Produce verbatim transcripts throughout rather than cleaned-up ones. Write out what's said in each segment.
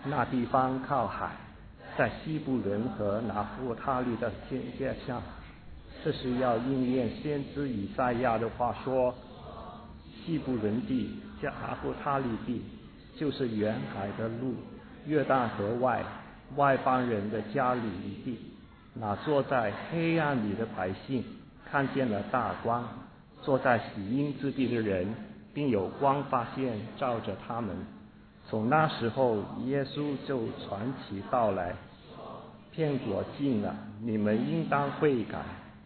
那地方靠海，在西布伦和拿弗他利的边界上。这是要应验先知以赛亚的话说，西布伦地加拿弗他利地，就是远海的路，约旦河外外邦人的加利利地。那坐在黑暗里的百姓看见了大光，坐在死荫之地的人并有光发现照着他们。从那时候耶稣就传起道来，天国近了，你们应当悔改。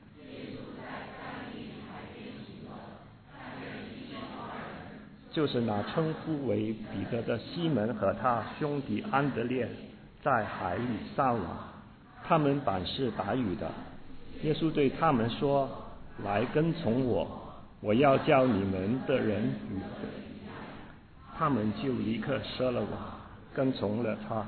就是那称呼为彼得的西门和他兄弟安德烈在海里上网，他们本是打鱼的。耶稣对他们说，来跟从我，我要叫你们的人鱼。他们就立刻舍了网，跟从了他。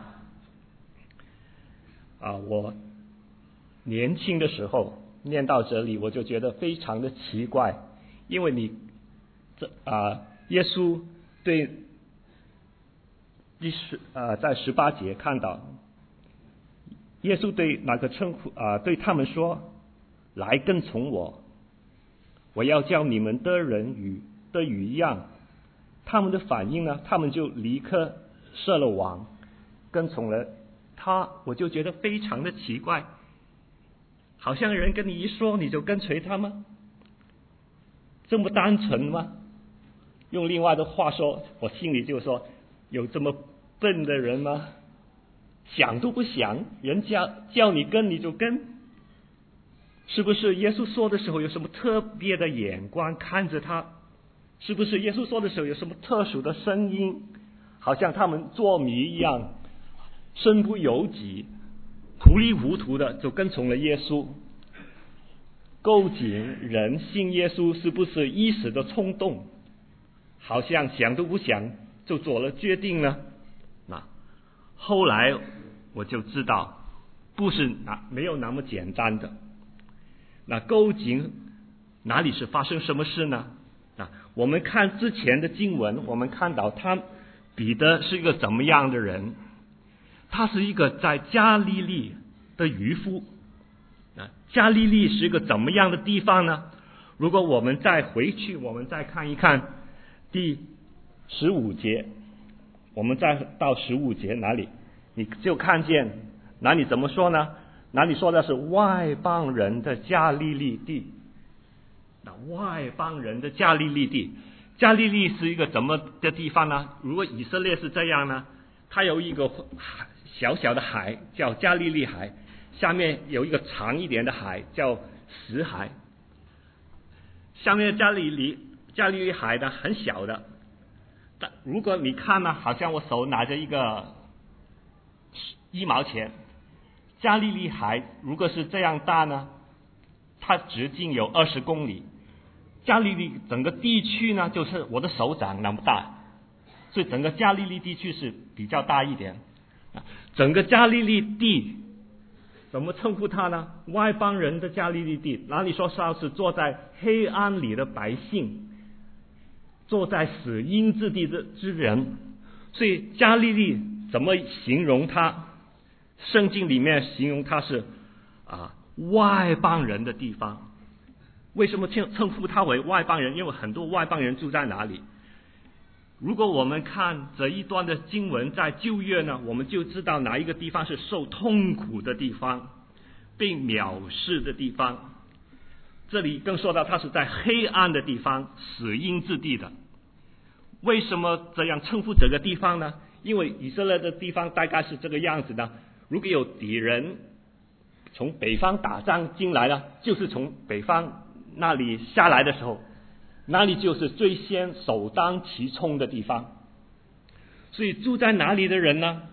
啊，我年轻的时候念到这里，我就觉得非常的奇怪，因为你这啊，耶稣对第十啊，在十八节看到，耶稣对那个称呼啊，对他们说，来跟从我，我要叫你们的人与的鱼一样。他们的反应呢，他们就立刻设了网，跟从了他。我就觉得非常的奇怪，好像人跟你一说你就跟随他吗？这么单纯吗？用另外的话说，我心里就说，有这么笨的人吗？想都不想，人家叫你跟你就跟。是不是耶稣说的时候有什么特别的眼光看着他？是不是耶稣说的时候有什么特殊的声音，好像他们做谜一样，身不由己，糊里糊涂的就跟从了耶稣？究竟人信耶稣是不是一时的冲动，好像想都不想就做了决定呢？那后来我就知道，不是那没有那么简单的。那究竟哪里是发生什么事呢？啊，我们看之前的经文，我们看到他彼得是一个怎么样的人？他是一个在加利利的渔夫。啊，加利利是一个怎么样的地方呢？如果我们再回去，我们再看一看第十五节，我们再到十五节哪里，你就看见哪里怎么说呢？哪里说的是外邦人的加利利地？那外邦人的加利利地，加利利是一个怎么的地方呢？如果以色列是这样呢，它有一个小小的海叫加利利海，下面有一个长一点的海叫死海。下面的加利利加利利海呢很小的，但如果你看呢，好像我手拿着一个一毛钱。加利利海如果是这样大呢，它直径有二十公里。加利利整个地区呢，就是我的手掌那么大，所以整个加利利地区是比较大一点。整个加利利地怎么称呼它呢？外邦人的加利利地，哪里说上是坐在黑暗里的百姓，坐在死荫之地的之人。所以加利利怎么形容它？圣经里面形容它是啊外邦人的地方。为什么称呼它为外邦人？因为很多外邦人住在哪里？如果我们看这一段的经文在旧约呢，我们就知道哪一个地方是受痛苦的地方，被藐视的地方。这里更说到它是在黑暗的地方，死荫之地的。为什么这样称呼这个地方呢？因为以色列的地方大概是这个样子的，如果有敌人从北方打仗进来了，就是从北方那里下来的时候，那里就是最先首当其冲的地方。所以住在哪里的人呢，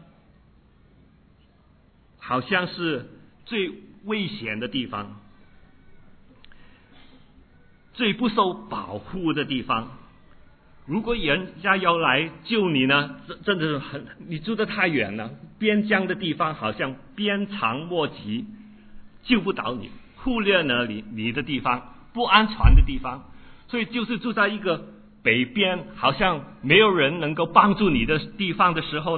好像是最危险的地方，最不受保护的地方。如果人家要来救你呢，真的是很，你住得太远了，边疆的地方好像鞭长莫及，救不到你，忽略了你你的地方，不安全的地方。所以就是住在一个北边好像没有人能够帮助你的地方的时候呢，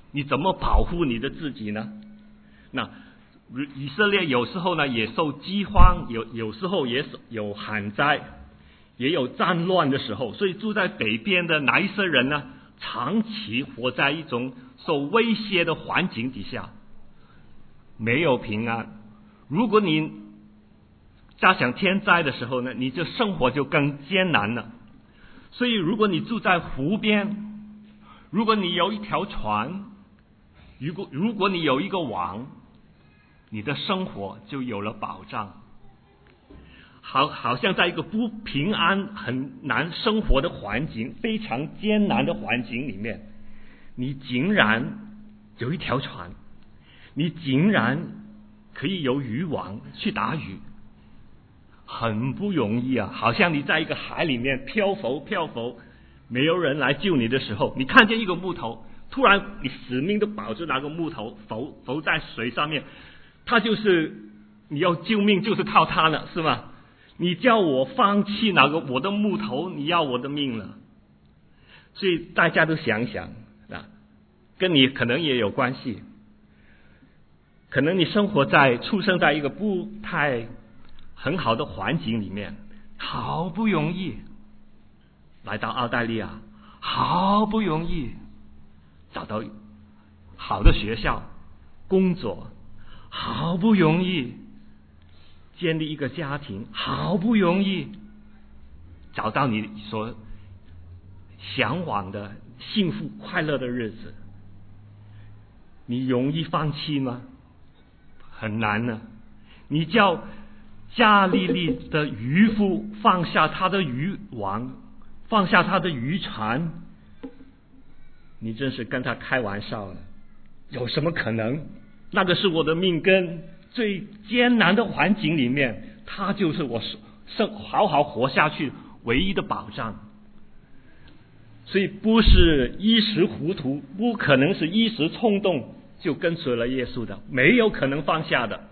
你怎么保护你的自己呢？那以色列有时候呢也受饥荒，有有时候也有旱灾，也有战乱的时候，所以住在北边的拿撒勒人呢，长期活在一种受威胁的环境底下，没有平安。如果你加上天灾的时候呢，你这生活就更艰难了。所以如果你住在湖边，如果你有一条船，如果如果你有一个网，你的生活就有了保障。好好像在一个不平安很难生活的环境，非常艰难的环境里面，你竟然有一条船，你竟然可以有渔网去打鱼，很不容易啊！好像你在一个海里面漂浮漂浮，没有人来救你的时候，你看见一个木头，突然你死命的保住那个木头，浮浮在水上面，它就是你要救命就是靠它了，是吗？你叫我放弃那个我的木头，你要我的命了。所以大家都想想啊，跟你可能也有关系。可能你生活在出生在一个不太很好的环境里面，好不容易来到澳大利亚，好不容易找到好的学校工作，好不容易建立一个家庭，好不容易找到你所向往的幸福快乐的日子，你容易放弃吗？很难呢。你叫加利利的渔夫放下他的渔网，放下他的渔船，你真是跟他开玩笑了。有什么可能？那个是我的命根，最艰难的环境里面，他就是我生好好活下去唯一的保障。所以不是一时糊涂，不可能是一时冲动就跟随了耶稣的，没有可能放下的。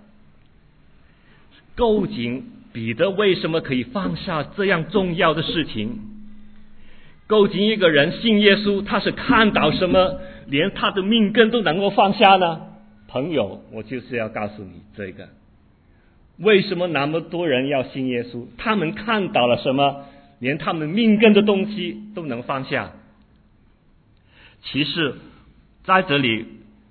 究竟彼得为什么可以放下这样重要的事情？究竟一个人信耶稣，他是看到什么，连他的命根都能够放下呢？朋友，我就是要告诉你这个，为什么那么多人要信耶稣？他们看到了什么，连他们命根的东西都能放下。其实在这里，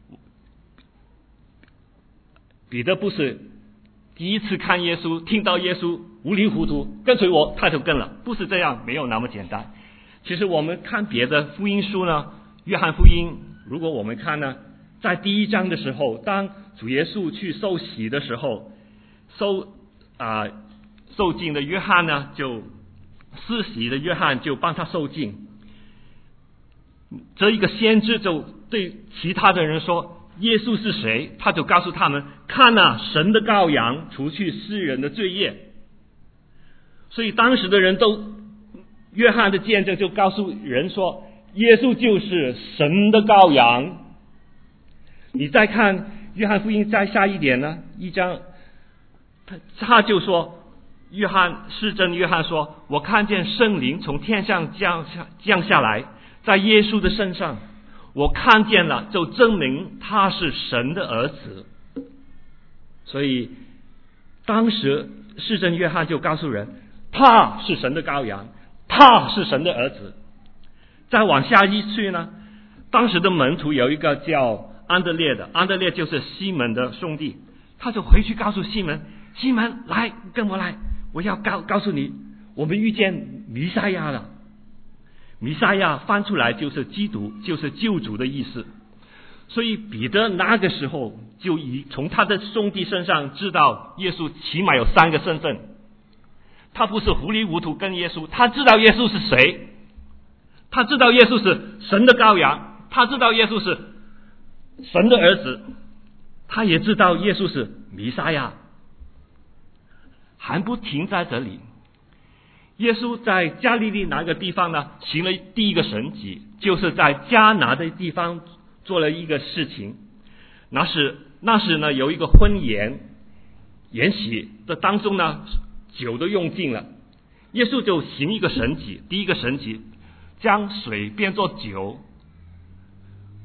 彼得不是第一次看耶稣，听到耶稣糊里糊涂跟随我，他就跟了，不是这样，没有那么简单。其实我们看别的福音书呢，约翰福音，如果我们看呢，在第一章的时候，当主耶稣去受洗的时候，受啊、呃、受浸的约翰呢，就施洗的约翰就帮他受浸。这一个先知就对其他的人说耶稣是谁，他就告诉他们，看啊，神的羔羊，除去世人的罪孽。所以当时的人都，约翰的见证就告诉人说，耶稣就是神的羔羊。你再看约翰福音再下一点呢，一章，他他就说，约翰施真约翰说，我看见圣灵从天上降下降下来，在耶稣的身上，我看见了，就证明他是神的儿子。所以当时施真约翰就告诉人，他是神的羔羊，他是神的儿子。再往下一去呢，当时的门徒有一个叫安德烈的，安德烈就是西门的兄弟，他就回去告诉西门，西门来跟我来，我要告告诉你，我们遇见弥赛亚了。弥赛亚翻出来就是基督，就是救主的意思。所以彼得那个时候就以从他的兄弟身上知道耶稣起码有三个身份，他不是糊里糊涂跟耶稣，他知道耶稣是谁，他知道耶稣是神的羔羊，他知道耶稣是神的儿子，他也知道耶稣是弥赛亚。还不停在这里，耶稣在加利利哪个地方呢，行了第一个神迹，就是在迦拿的地方做了一个事情。那是那时呢，有一个婚宴宴席的当中呢，酒都用尽了，耶稣就行一个神迹，第一个神迹，将水变作酒。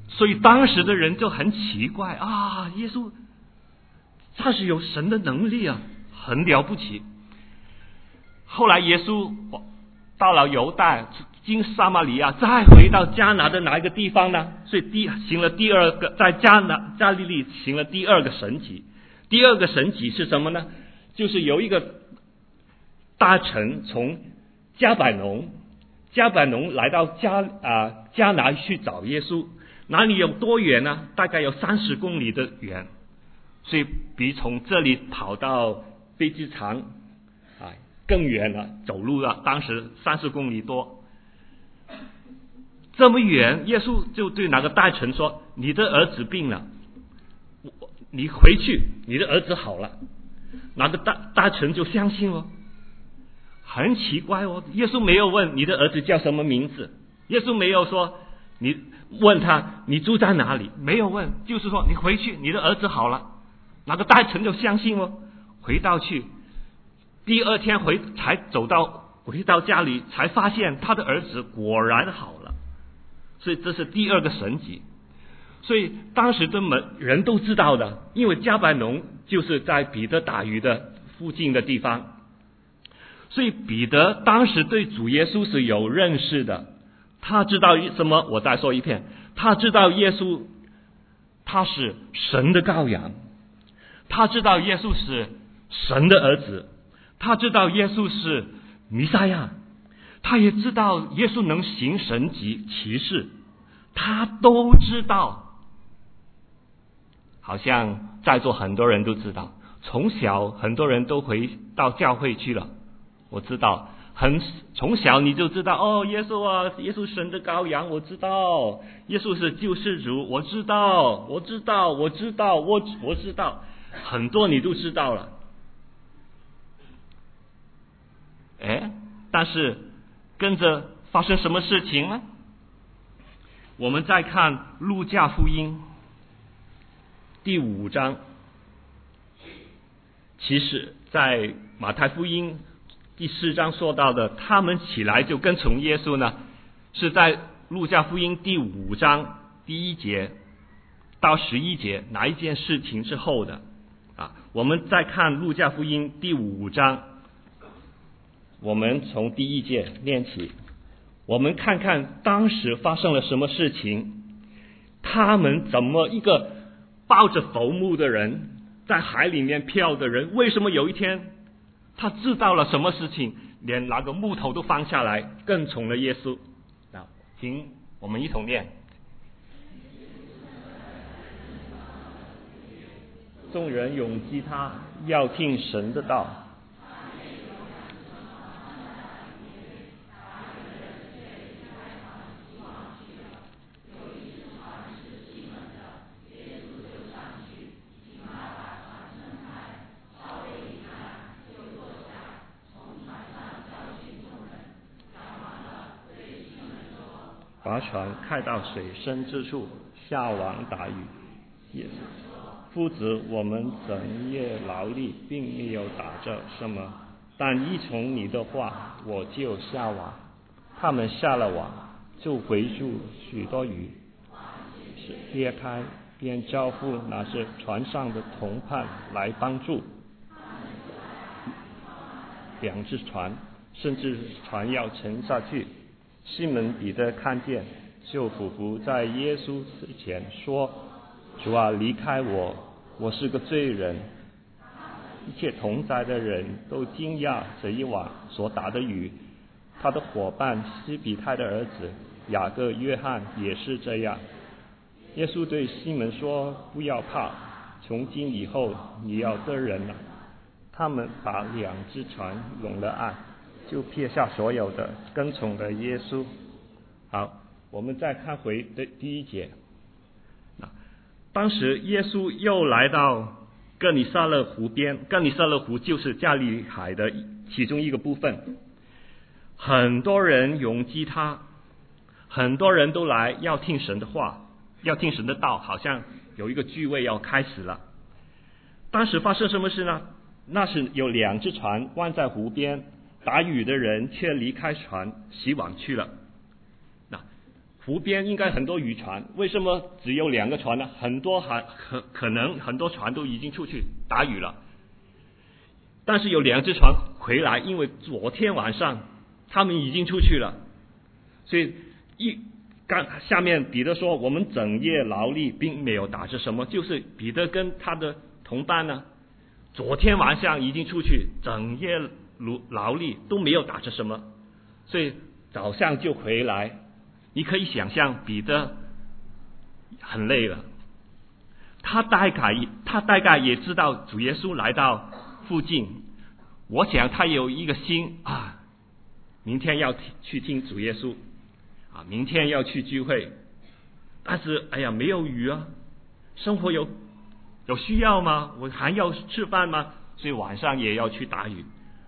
所以当时的人就很奇怪啊，耶稣他是有神的能力啊，很了不起。后来耶稣到了犹大，经撒玛利亚，再回到迦拿的哪一个地方呢？所以第行了第二个，在迦拿加利利行了第二个神迹。第二个神迹是什么呢？就是有一个大臣从迦百农，迦百农来到迦啊迦拿去找耶稣，哪里有多远呢？大概有三十公里的远，所以比从这里跑到飞机场啊更远了，走路了，当时三十公里多。这么远，耶稣就对那个大臣说：“你的儿子病了，你回去，你的儿子好了。”那个大大臣就相信了。很奇怪哦，耶稣没有问你的儿子叫什么名字，耶稣没有说你问他你住在哪里，没有问，就是说你回去，你的儿子好了。那个大臣就相信了，回到去，第二天回才走到回到家里，才发现他的儿子果然好了。所以这是第二个神迹。所以当时的人都知道的，因为迦百农就是在彼得打鱼的附近的地方，所以彼得当时对主耶稣是有认识的。他知道什么？我再说一遍，他知道耶稣他是神的羔羊，他知道耶稣是神的儿子，他知道耶稣是弥赛亚，他也知道耶稣能行神迹奇事，他都知道。好像在座很多人都知道，从小很多人都回到教会去了。我知道，很从小你就知道哦，耶稣啊，耶稣神的羔羊，我知道，耶稣是救世主，我知道，我知道，我知道，我我知道，很多你都知道了。哎，但是跟着发生什么事情呢？我们再看路加福音第五章，其实在马太福音第四章说到的，他们起来就跟从耶稣呢，是在路加福音第五章第一节到十一节，哪一件事情之后的啊？我们再看路加福音第五章，我们从第一节念起，我们看看当时发生了什么事情，他们怎么一个抱着浮木的人，在海里面漂的人，为什么有一天他知道了什么事情，连那个木头都放下来，跟从了耶稣。那请我们一同念：众人拥挤他，要听神的道。把船开到水深之处，下网打鱼。也是夫子，我们整夜劳力，并没有打着什么，但依从你的话，我就下网。他们下了网，就回住许多鱼，是裂开，便招呼那些船上的同伴来帮助。两只船，甚至船要沉下去。西门彼得看见，就俯伏在耶稣之前说：“主啊，离开我，我是个罪人。”一切同在的人都惊讶这一网所打的鱼。他的伙伴西比泰的儿子雅各、约翰也是这样。耶稣对西门说：“不要怕，从今以后你要得人了。”他们把两只船拢了岸，就撇下所有的，跟从了耶稣。好，我们再看回的第一节。当时耶稣又来到哥尼撒勒湖边，哥尼撒勒湖就是加利利海的其中一个部分。很多人拥挤他，很多人都来要听神的话，要听神的道，好像有一个聚会要开始了。当时发生什么事呢？那是有两只船关在湖边，打鱼的人却离开船洗网去了。那湖边应该很多渔船，为什么只有两个船呢？很多还可可能很多船都已经出去打鱼了，但是有两只船回来，因为昨天晚上他们已经出去了，所以一刚下面彼得说，我们整夜劳力并没有打着什么，就是彼得跟他的同伴呢，昨天晚上已经出去，整夜劳力都没有打着什么，所以早上就回来。你可以想象彼得很累了，他大概他大概也知道主耶稣来到附近，我想他有一个心啊，明天要去听主耶稣啊，明天要去聚会，但是哎呀没有鱼啊，生活有有需要吗？我还要吃饭吗？所以晚上也要去打鱼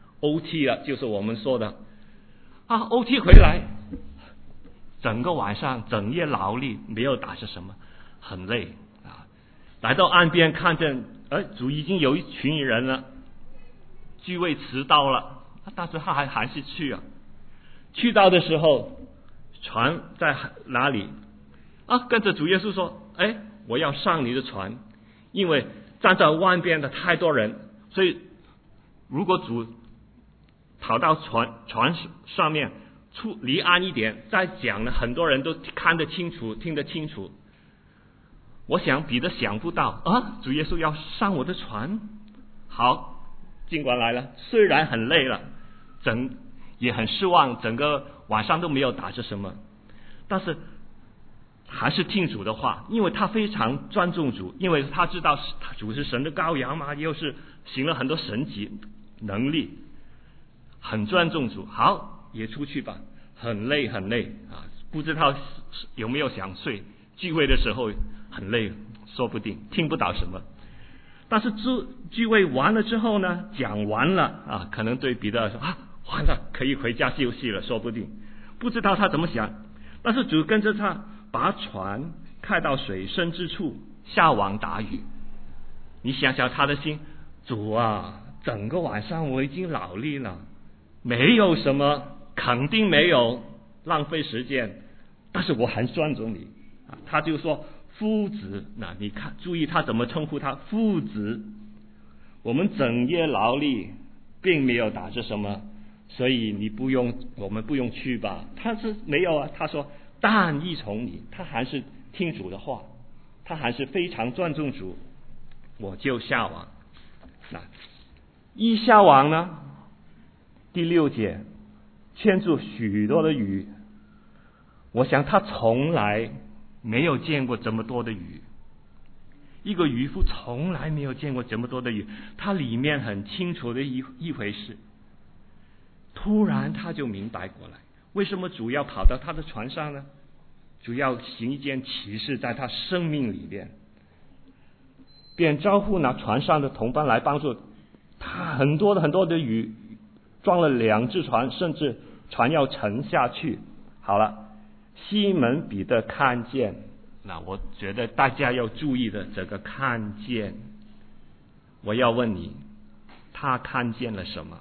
O T 了，就是我们说的啊 O T 回来，整个晚上整夜劳力，没有打着什么，很累啊。来到岸边看见，哎，主已经有一群人了，聚会迟到了，但是他还还是去啊。去到的时候，船在哪里啊？跟着主耶稣说，哎，我要上你的船，因为站在岸边的太多人，所以如果主跑到船船上面出离岸一点再讲呢，很多人都看得清楚听得清楚。我想彼得想不到啊，主耶稣要上我的船。好，尽管来了，虽然很累了，整也很失望，整个晚上都没有打着什么，但是还是听主的话，因为他非常尊重主，因为他知道主是神的羔羊嘛，又是行了很多神迹能力，很尊重主。好，也出去吧，很累很累啊，不知道有没有想睡，聚会的时候很累，说不定听不到什么。但是聚聚会完了之后呢，讲完了啊，可能对彼得说啊，完了可以回家休息了，说不定不知道他怎么想。但是主跟着他把船开到水深之处，下网打鱼。你想想他的心，主啊，整个晚上我已经劳力了，没有什么，肯定没有浪费时间，但是我很尊重你啊。他就说夫子，那你看注意他怎么称呼他，夫子，我们整夜劳力并没有打着什么，所以你不用，我们不用去吧。他是没有啊，他说但依从你，他还是听主的话，他还是非常尊重主，我就下网。那一下网呢，第六节圈住许多的鱼，我想他从来没有见过这么多的鱼，一个渔夫从来没有见过这么多的鱼，他里面很清楚的一一回事。突然他就明白过来，为什么主要跑到他的船上呢？主要行一件奇事在他生命里面，便招呼那船上的同伴来帮助他。很多的很多的鱼，装了两只船，甚至船要沉下去。好了，西门彼得看见，那我觉得大家要注意的这个看见，我要问你，他看见了什么？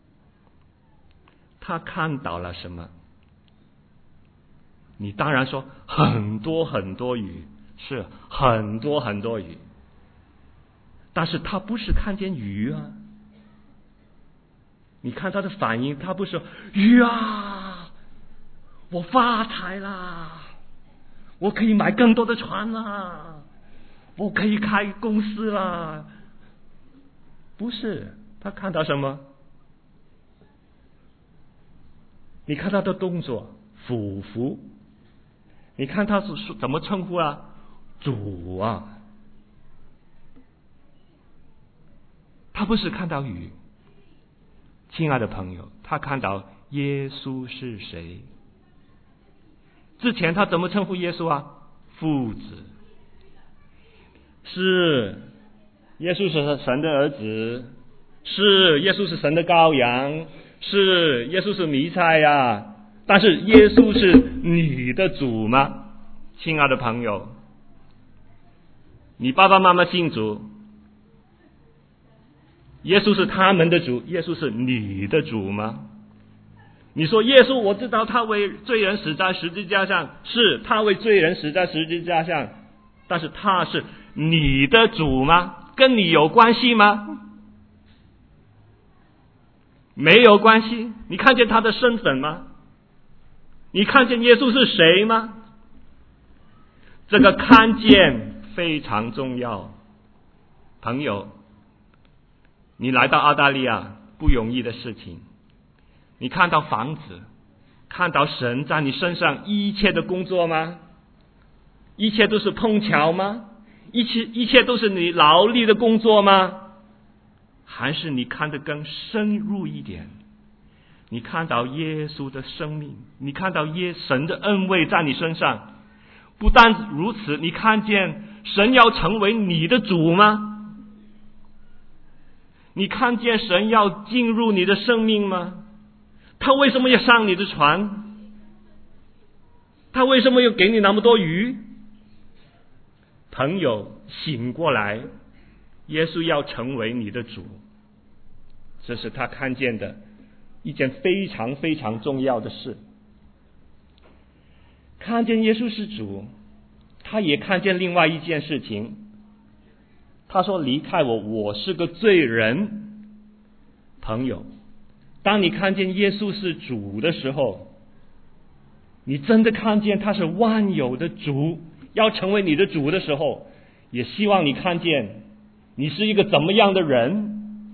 他看到了什么？你当然说很多很多鱼，是很多很多鱼，但是他不是看见鱼啊。你看他的反应，他不是鱼啊，我发财啦，我可以买更多的船啦，我可以开公司啦。不是，他看到什么？你看他的动作，俯伏。你看他是怎么称呼啊？主啊！他不是看到鱼，亲爱的朋友，他看到耶稣是谁。之前他怎么称呼耶稣啊？父子。是，耶稣是神的儿子，是，耶稣是神的羔羊，是，耶稣是弥赛亚。但是耶稣是你的主吗？亲爱的朋友，你爸爸妈妈信主，耶稣是他们的主，耶稣是你的主吗？ 你说耶稣，我知道他为罪人死在十字架上，是他为罪人死在十字架上，但是他是你的主吗？跟你有关系吗？没有关系。你看见他的身份吗？你看见耶稣是谁吗？这个看见非常重要。朋友，你来到澳大利亚不容易的事情，你看到房子，看到神在你身上一切的工作吗？一切都是碰巧吗？一切一切都是你劳力的工作吗？还是你看得更深入一点，你看到耶稣的生命，你看到耶神的恩惠在你身上。不但如此，你看见神要成为你的主吗？你看见神要进入你的生命吗？他为什么要上你的船？他为什么要给你那么多鱼？朋友，醒过来，耶稣要成为你的主，这是他看见的一件非常非常重要的事。看见耶稣是主，他也看见另外一件事情。他说：“离开我，我是个罪人。”朋友，当你看见耶稣是主的时候，你真的看见他是万有的主，要成为你的主的时候，也希望你看见你是一个怎么样的人。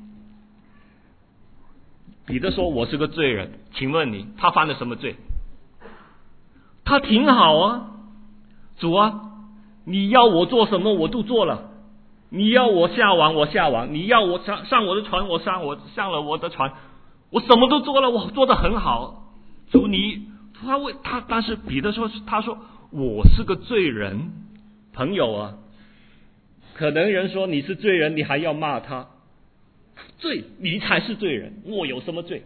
彼得说：“我是个罪人。”请问你，他犯了什么罪？他挺好啊，主啊，你要我做什么我都做了，你要我下网我下网，你要我上上我的船我上我上了我的船，我什么都做了，我做得很好。主你他为他，但是彼得说，他说我是个罪人。朋友啊，可能人说你是罪人，你还要骂他，罪你才是罪人，我有什么罪？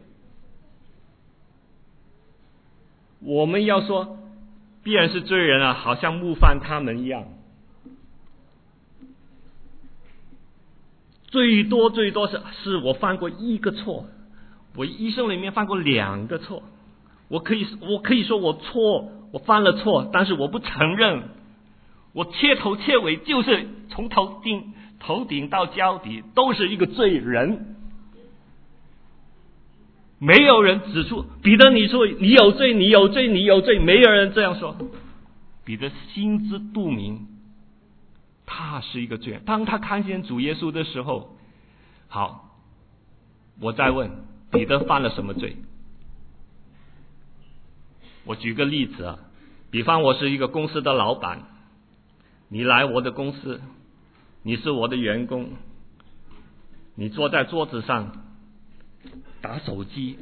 我们要说别人是罪人啊，好像冒犯他们一样。最多最多是是我犯过一个错，我一生里面犯过两个错，我可以我可以说我错，我犯了错，但是我不承认，我彻头彻尾就是从头顶头顶到脚底都是一个罪人。没有人指出彼得你说你有罪你有罪你有罪，没有人这样说。彼得心知肚明，他是一个罪人。当他看见主耶稣的时候，好，我再问，彼得犯了什么罪？我举个例子啊，比方我是一个公司的老板，你来我的公司，你是我的员工，你坐在桌子上打手机，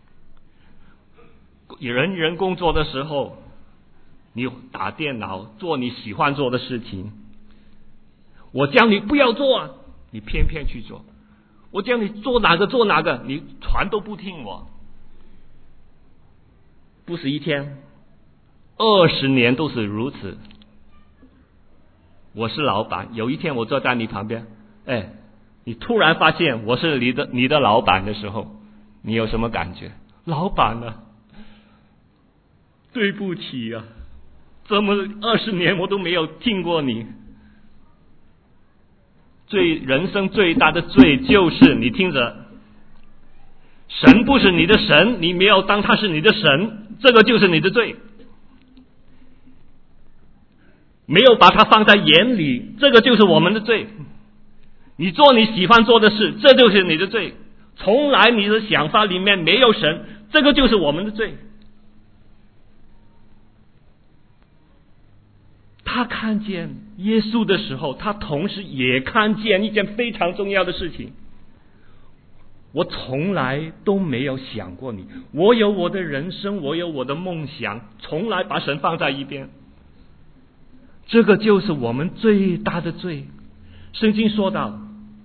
人人工作的时候你打电脑做你喜欢做的事情，我叫你不要做啊，你偏偏去做，我叫你做哪个做哪个，你全都不听我。不是一天，二十年都是如此。我是老板，有一天我坐在你旁边，哎，你突然发现我是你的你的老板的时候，你有什么感觉？老板啊，对不起啊，这么二十年我都没有听过你。最人生最大的罪就是你听着，神不是你的神，你没有当他是你的神，这个就是你的罪。没有把他放在眼里，这个就是我们的罪。你做你喜欢做的事，这就是你的罪。从来你的想法里面没有神，这个就是我们的罪。他看见耶稣的时候，他同时也看见一件非常重要的事情。我从来都没有想过你，我有我的人生，我有我的梦想，从来把神放在一边。这个就是我们最大的罪。圣经说到，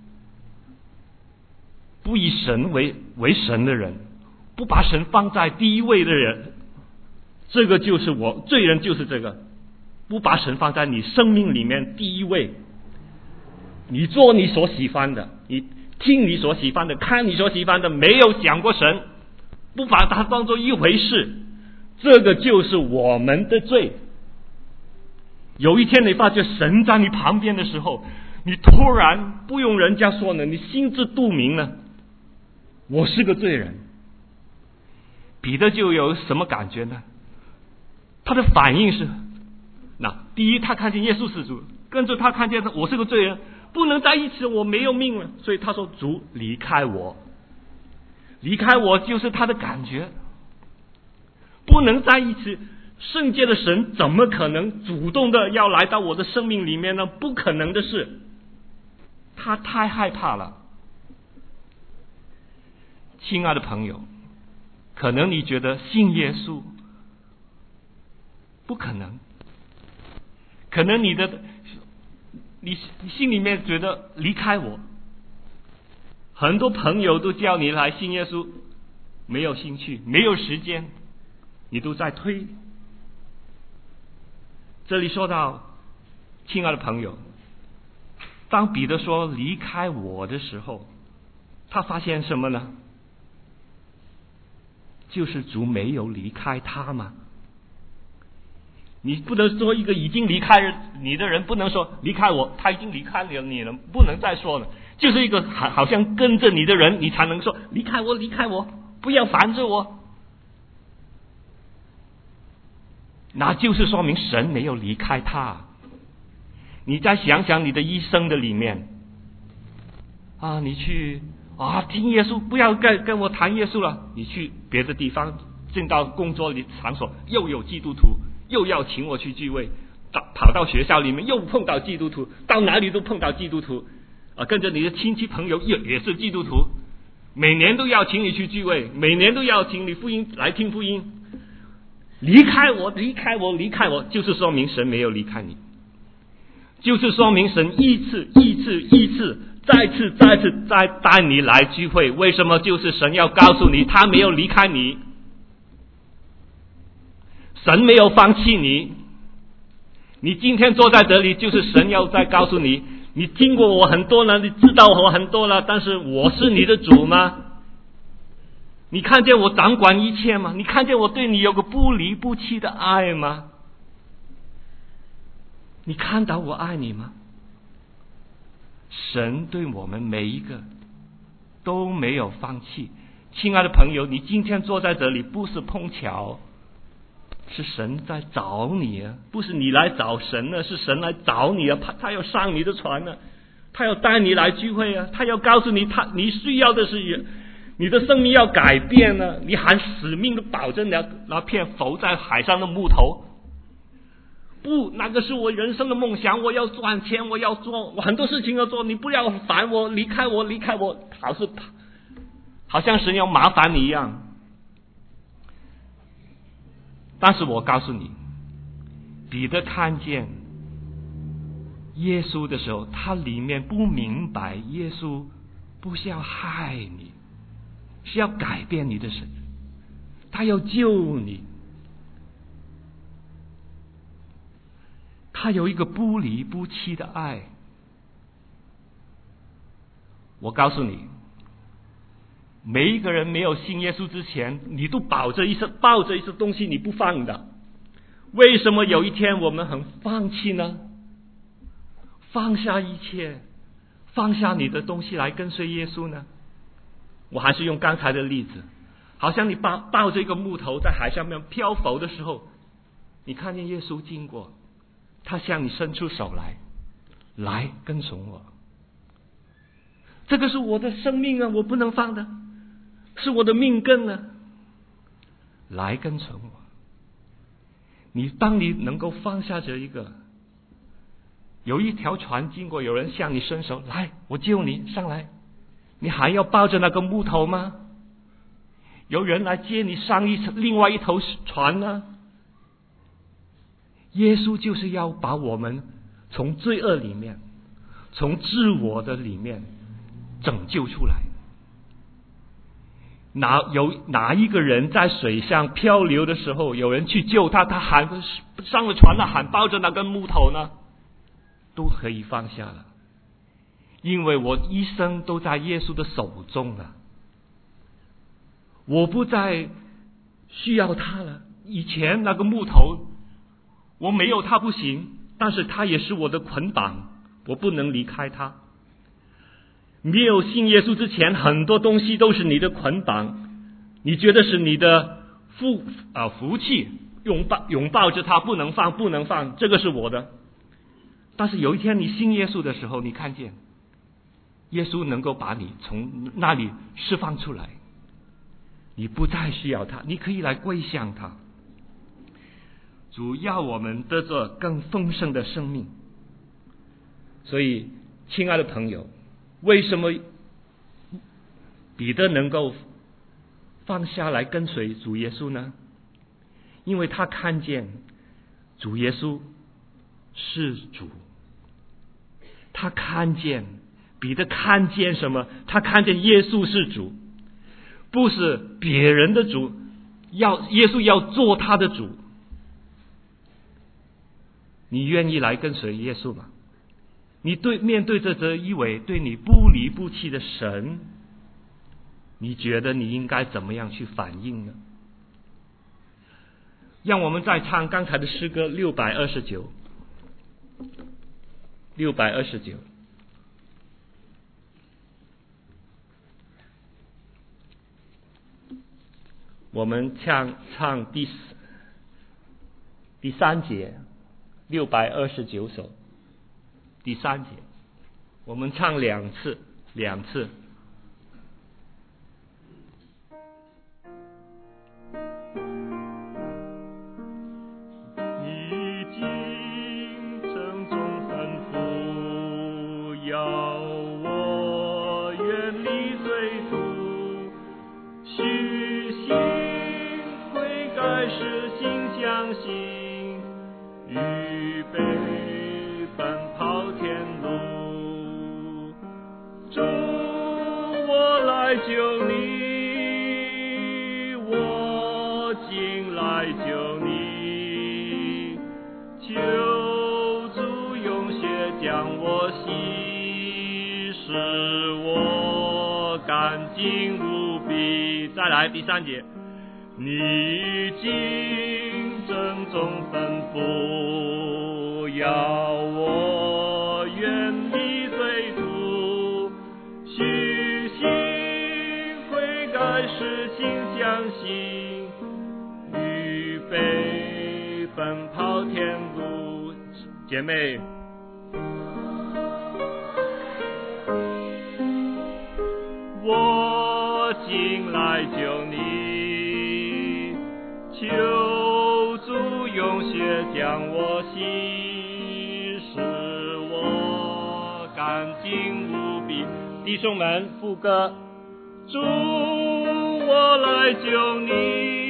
不以神为为神的人，不把神放在第一位的人，这个就是我罪人，就是这个不把神放在你生命里面第一位。你做你所喜欢的，你听你所喜欢的，看你所喜欢的，没有想过神， 不把它当作一回事，这个就是我们的罪。有一天你发觉神在你旁边的时候，你突然不用人家说呢，你心知肚明了，我是个罪人。彼得就有什么感觉呢？他的反应是，那第一，他看见耶稣是主，跟着他看见我是个罪人，不能在一起，我没有命了，所以他说主离开我。离开我就是他的感觉，不能在一起。圣洁的神怎么可能主动的要来到我的生命里面呢？不可能的事，他太害怕了。亲爱的朋友，可能你觉得信耶稣不可能，可能你的你你心里面觉得离开我，很多朋友都叫你来信耶稣，没有兴趣，没有时间，你都在推。这里说到，亲爱的朋友，当彼得说离开我的时候，他发现什么呢？就是主没有离开他嘛。你不能说一个已经离开你的人，不能说离开我，他已经离开了你了，不能再说了。就是一个好好像跟着你的人，你才能说离开我，离开我，不要烦着我。那就是说明神没有离开他。你再想想你的一生的里面啊，你去啊听耶稣，不要跟跟我谈耶稣了，你去别的地方，进到工作里场所，又有基督徒，又要请我去聚会，到跑到学校里面又碰到基督徒，到哪里都碰到基督徒啊，跟着你的亲戚朋友也也是基督徒，每年都要请你去聚会，每年都要请你福音来听福音。离开我，离开我，离开我，就是说明神没有离开你，就是说明神一次一次一次再次再次再带你来聚会。为什么？就是神要告诉你他没有离开你，神没有放弃你。你今天坐在这里，就是神要再告诉你，你听过我很多了，你知道我很多了，但是我是你的主吗？你看见我掌管一切吗？你看见我对你有个不离不弃的爱吗？你看到我爱你吗？神对我们每一个都没有放弃。亲爱的朋友，你今天坐在这里不是碰巧，是神在找你啊，不是你来找神啊，是神来找你啊，他他要上你的船啊，他要带你来聚会啊，他要告诉你，他你需要的是你的生命要改变呢，你还死命的保证那那片浮在海上的木头。不，那个是我人生的梦想，我要赚钱，我要做，我很多事情要做，你不要烦我，离开我，离开我，好是好像神要麻烦你一样。但是我告诉你，彼得看见耶稣的时候，他里面不明白耶稣不是要害你，是要改变你的神，他要救你，他有一个不离不弃的爱。我告诉你，每一个人没有信耶稣之前，你都抱着一些抱着一些东西你不放的。为什么有一天我们很放弃呢？放下一切，放下你的东西来跟随耶稣呢？我还是用刚才的例子，好像你抱抱着一个木头在海上面漂浮的时候，你看见耶稣经过，他向你伸出手来，来跟从我。这个是我的生命啊，我不能放的，是我的命根啊，来跟从我。你当你能够放下这一个，有一条船经过，有人向你伸手来，我救你上来，你还要抱着那个木头吗？有人来接你上一另外一头船呢？耶稣就是要把我们从罪恶里面，从自我的里面拯救出来。哪有哪一个人在水上漂流的时候，有人去救他，他喊上了船了，喊抱着那根木头呢，都可以放下了，因为我一生都在耶稣的手中了。 我不再需要他了。以前那个木头，我没有他不行，但是他也是我的捆绑，我不能离开他。没有信耶稣之前，很多东西都是你的捆绑，你觉得是你的福啊福气，拥抱拥抱着他，不能放，不能放，这个是我的。但是有一天你信耶稣的时候，你看见耶稣能够把你从那里释放出来，你不再需要他，你可以来归向他。主要我们得着更丰盛的生命。所以亲爱的朋友，为什么彼得能够放下来跟随主耶稣呢？因为他看见主耶稣是主。他看见，彼得看见什么？他看见耶稣是主，不是别人的主，要耶稣要做他的主。你愿意来跟随耶稣吗？你对面对着这一位对你不离不弃的神，你觉得你应该怎么样去反应呢？让我们再唱刚才的诗歌六百二十九，六百二十九。我们唱唱第第三节，六百二十九首，第三节，我们唱两次，两次。已经郑重吩咐，要我远离罪途，虚心悔改，实心相信，预备奔跑天路。主，我来救你，我今来救你，求主用血将我洗，使我干净无比。再来第三节，你经郑重吩咐，要我远离罪途，虚心悔改，实心相信，预备奔跑天路。姐妹，我今来救你，求主用血将我洗，使我干净无比。弟兄们，副歌，主，我来救你，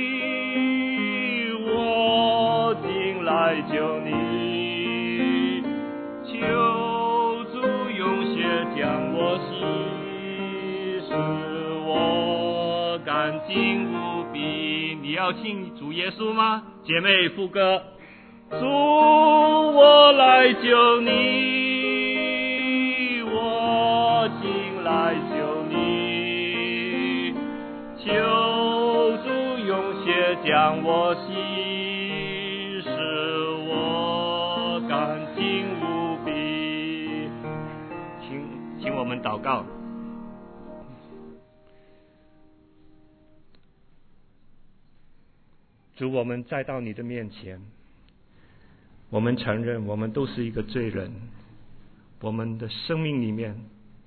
我今来救你，求主用血将我洗，使我干净无比。你要信主耶稣吗？姐妹，副歌，主，我来救你，我今来救你，求主用血将我洗，使我干净无比。请请我们祷告。主，我们再到你的面前，我们承认我们都是一个罪人，我们的生命里面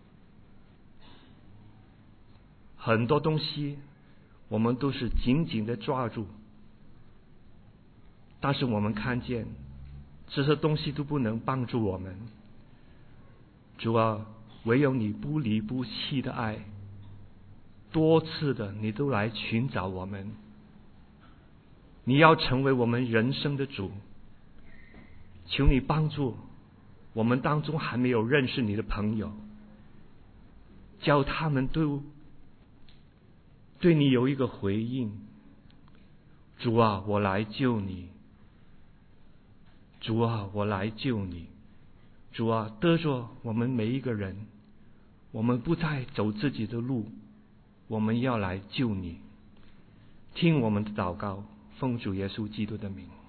很多东西我们都是紧紧的抓住，但是我们看见这些东西都不能帮助我们。主啊，唯有你不离不弃的爱，多次的你都来寻找我们，你要成为我们人生的主。求你帮助我们当中还没有认识你的朋友，叫他们都对你有一个回应。主啊，我来救你，主啊，我来救你。主啊，得着我们每一个人，我们不再走自己的路，我们要来救你。 听我们的祷告，奉主耶稣基督的名。